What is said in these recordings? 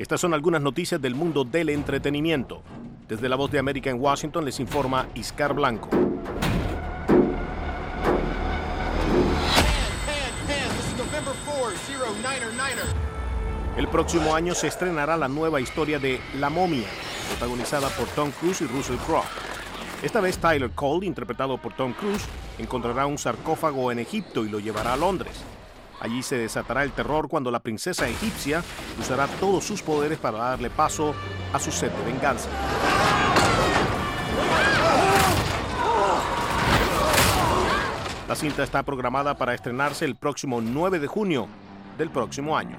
Estas son algunas noticias del mundo del entretenimiento. Desde La Voz de América en Washington les informa Iscar Blanco. El próximo año se estrenará la nueva historia de La Momia, protagonizada por Tom Cruise y Russell Crowe. Esta vez Tyler Cole, interpretado por Tom Cruise, encontrará un sarcófago en Egipto y lo llevará a Londres. Allí se desatará el terror cuando la princesa egipcia usará todos sus poderes para darle paso a su sed de venganza. La cinta está programada para estrenarse el próximo 9 de junio del próximo año.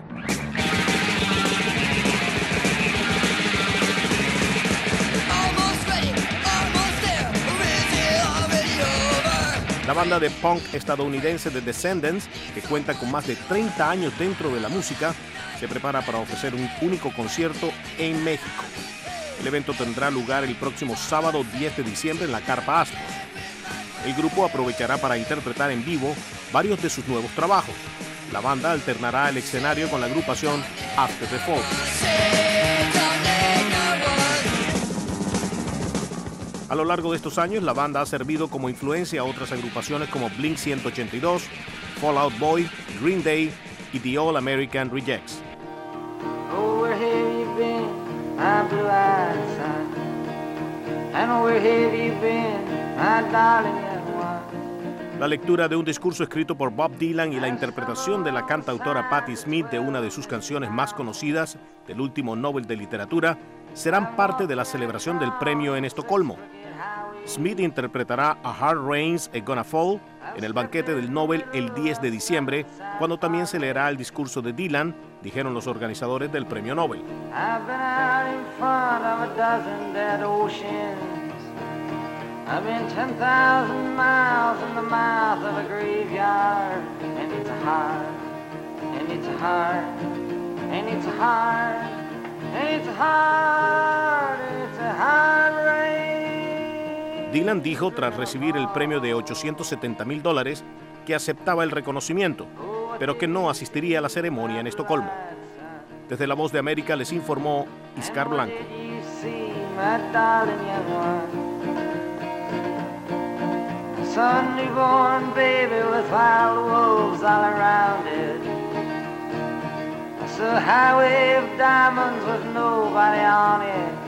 La banda de punk estadounidense The Descendants, que cuenta con más de 30 años dentro de la música, se prepara para ofrecer un único concierto en México. El evento tendrá lugar el próximo sábado 10 de diciembre en la Carpa Astros. El grupo aprovechará para interpretar en vivo varios de sus nuevos trabajos. La banda alternará el escenario con la agrupación After the Fall. A lo largo de estos años, la banda ha servido como influencia a otras agrupaciones como Blink-182, Fall Out Boy, Green Day y The All American Rejects. Oh, where have you been, my blue-eyed son? And where have you been, my darling young one? La lectura de un discurso escrito por Bob Dylan y la interpretación de la cantautora Patti Smith de una de sus canciones más conocidas del último Nobel de Literatura serán parte de la celebración del premio en Estocolmo. Smith interpretará A Hard Rain's Gonna Fall en el banquete del Nobel el 10 de diciembre, cuando también se leerá el discurso de Dylan, dijeron los organizadores del premio Nobel. I've been out in front of a dozen dead oceans. I've been 10,000 miles in the mouth of a graveyard. And it's a hard, and it's a hard, and it's a hard, and it's a hard, and it's a hard rain. Dylan dijo tras recibir el premio de $870,000 que aceptaba el reconocimiento, pero que no asistiría a la ceremonia en Estocolmo. Desde La Voz de América les informó Iscar Blanco. Suddenly born baby with wild wolves all around it. It's a highway of diamonds with nobody on it.